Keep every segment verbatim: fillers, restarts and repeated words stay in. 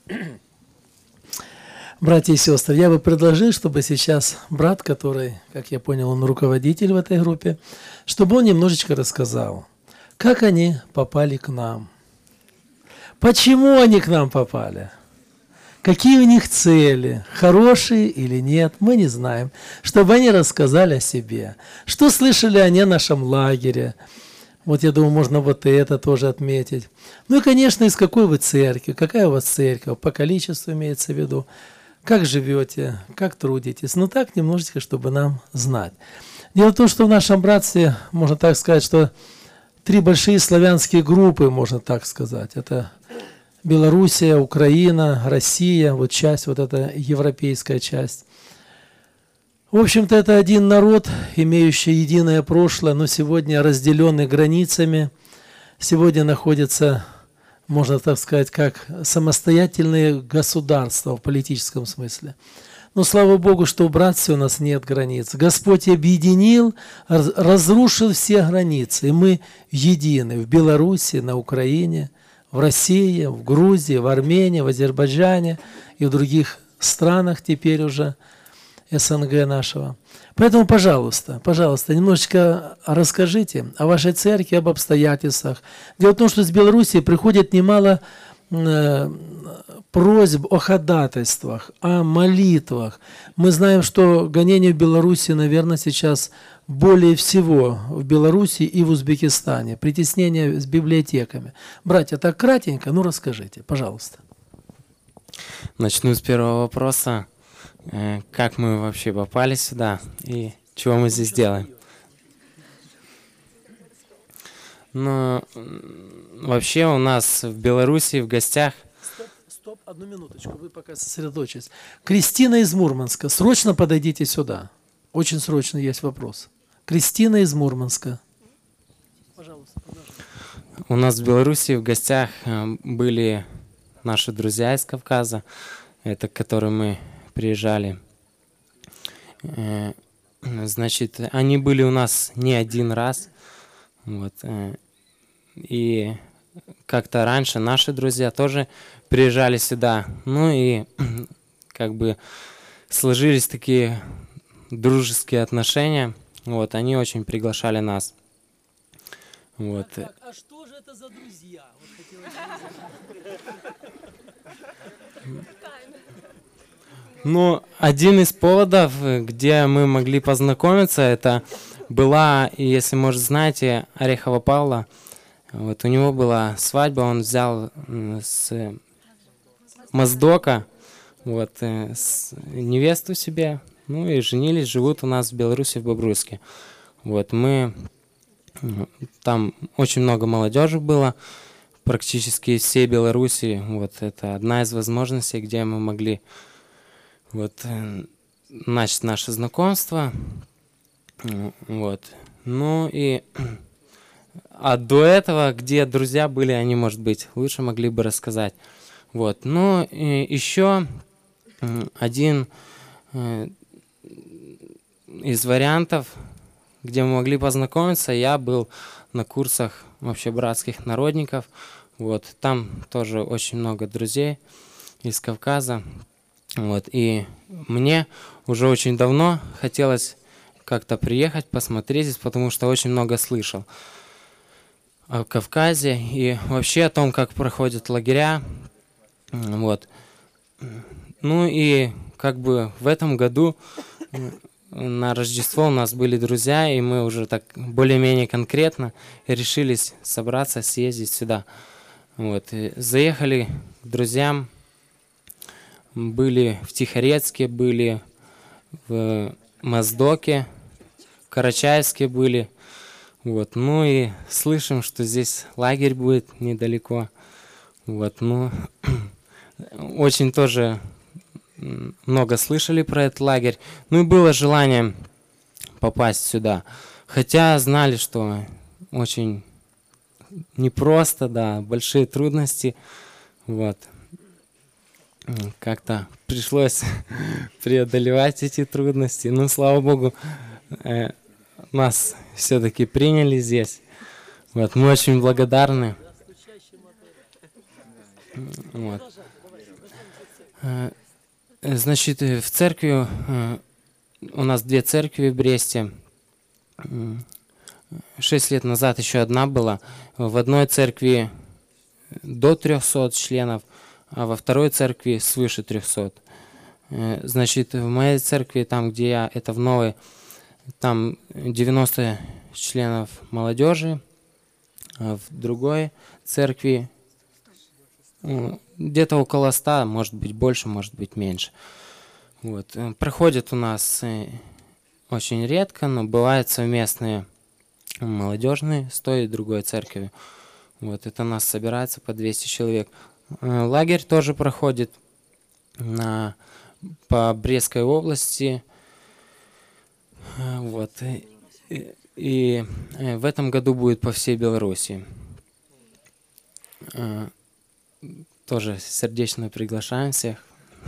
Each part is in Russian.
Братья и сестры, я бы предложил, чтобы сейчас брат, который, как я понял, он руководитель в этой группе, чтобы он немножечко рассказал, как они попали к нам. Почему они к нам попали? Какие у них цели? Хорошие или нет? Мы не знаем. Чтобы они рассказали о себе. Что слышали они о нашем лагере? Вот я думаю, можно вот и это тоже отметить. Ну и, конечно, из какой вы церкви? Какая у вас церковь? По количеству имеется в виду. Как живете? Как трудитесь? Ну так немножечко, чтобы нам знать. Дело в том, что в нашем братстве, можно так сказать, что три большие славянские группы, можно так сказать. Это Белоруссия, Украина, Россия, вот часть, вот эта европейская часть. В общем-то, это один народ, имеющий единое прошлое, но сегодня разделенный границами. Сегодня находится, можно так сказать, как самостоятельные государства в политическом смысле. Но слава Богу, что в братстве у нас нет границ. Господь объединил, разрушил все границы, и мы едины в Беларуси, на Украине, в России, в Грузии, в Армении, в Азербайджане и в других странах теперь уже СНГ нашего. Поэтому, пожалуйста, пожалуйста, немножечко расскажите о вашей церкви, об обстоятельствах. Дело в том, что из Беларуси приходит немало э, просьб о ходатайствах, о молитвах. Мы знаем, что гонения в Беларуси, наверное, сейчас более всего в Беларуси и в Узбекистане. Притеснение с библиотеками. Братья, так кратенько, ну расскажите, пожалуйста. Начну с первого вопроса. Как мы вообще попали сюда и чего мы здесь делаем? Ну, вообще у нас в Беларуси в гостях... Стоп, стоп, одну минуточку, вы пока сосредоточитесь. Кристина из Мурманска, срочно подойдите сюда. Очень срочно есть вопрос. Кристина из Мурманска. Пожалуйста, продолжайте. У нас в Беларуси в гостях были наши друзья из Кавказа, это к которым мы приезжали. Значит, они были у нас не один раз. Вот. И как-то раньше наши друзья тоже приезжали сюда. Ну и как бы сложились такие дружеские отношения. Вот, они очень приглашали нас. Вот. Так, так, а что же это за друзья? Вот Ну, один из поводов, где мы могли познакомиться, это была, если, может, знаете, Орехова Павла. Вот у него была свадьба, он взял с Моздока вот, с невесту себе, ну и женились, живут у нас в Беларуси, в Бобруйске. Вот мы, там очень много молодежи было, практически из всей Беларуси. Вот это одна из возможностей, где мы могли вот начать наше знакомство. Вот. Ну и а до этого, где друзья были, они, может быть, лучше могли бы рассказать. Вот. Ну и еще один из вариантов, где мы могли познакомиться, я был на курсах вообще братских народников. Вот. Там тоже очень много друзей из Кавказа. Вот. И мне уже очень давно хотелось как-то приехать, посмотреть здесь, потому что очень много слышал о Кавказе и вообще о том, как проходят лагеря. Вот. Ну и как бы в этом году на Рождество у нас были друзья, и мы уже так более-менее конкретно решились собраться, съездить сюда. Вот. И заехали к друзьям, были в Тихорецке, были в Моздоке, в Карачаевске были. Вот. Ну и слышим, что здесь лагерь будет недалеко. Вот. Ну, очень тоже много слышали про этот лагерь. Ну и было желание попасть сюда. Хотя знали, что очень непросто, да, большие трудности. Вот. Как-то пришлось преодолевать эти трудности. Но, слава Богу, э, нас все-таки приняли здесь. Вот. Мы очень благодарны. Вот. Значит, в церкви, у нас две церкви в Бресте. Шесть лет назад еще одна была. В одной церкви до трехсот членов, а во второй церкви свыше трехсот. Значит, в моей церкви, там, где я, это в новой, там девяносто членов молодежи, а в другой церкви где-то около ста, может быть больше, может быть меньше. Вот. Проходят у нас очень редко, но бывают совместные молодежные с той и другой церковью. Вот. Это у нас собирается по двести человек. Лагерь тоже проходит на, по Брестской области. Вот. И, и в этом году будет по всей Беларуси. Тоже сердечно приглашаем всех.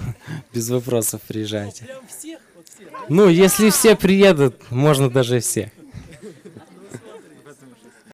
Без вопросов приезжайте. Ну, если все приедут, можно даже всех.